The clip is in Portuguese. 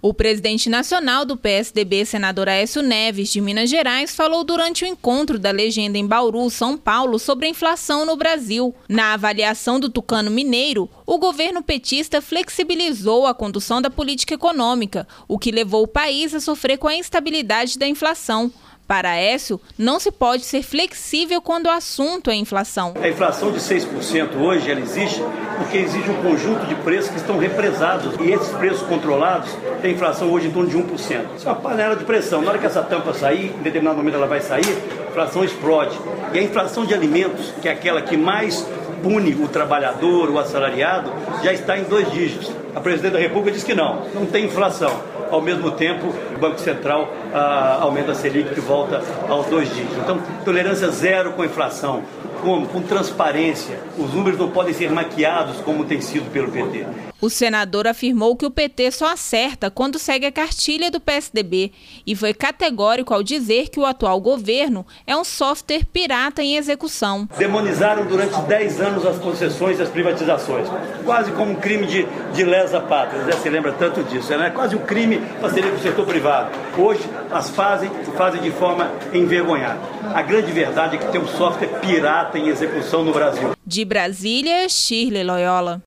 O presidente nacional do PSDB, senador Aécio Neves, de Minas Gerais, falou durante o encontro da legenda em Bauru, São Paulo, sobre a inflação no Brasil. Na avaliação do tucano mineiro, o governo petista flexibilizou a condução da política econômica, o que levou o país a sofrer com a instabilidade da inflação. Para Aécio, não se pode ser flexível quando o assunto é inflação. A inflação de 6% hoje ela existe porque existe um conjunto de preços que estão represados. E esses preços controlados têm inflação hoje em torno de 1%. Isso é uma panela de pressão. Na hora que essa tampa sair, em determinado momento ela vai sair, a inflação explode. E a inflação de alimentos, que é aquela que mais pune o trabalhador, o assalariado, já está em 2 dígitos. A presidente da República diz que não tem inflação. Ao mesmo tempo, o Banco Central aumenta a Selic, que volta aos 2 dígitos. Então, tolerância zero com a inflação. Como? Com transparência. Os números não podem ser maquiados como tem sido pelo PT. O senador afirmou que o PT só acerta quando segue a cartilha do PSDB e foi categórico ao dizer que o atual governo é um software pirata em execução. Demonizaram durante 10 anos as concessões e as privatizações, quase como um crime de lesa pátria. Você se lembra tanto disso, né? Quase um crime parceria com o setor privado. Hoje as fazem de forma envergonhada. A grande verdade é que tem um software pirata em execução no Brasil. De Brasília, Shirley Loyola.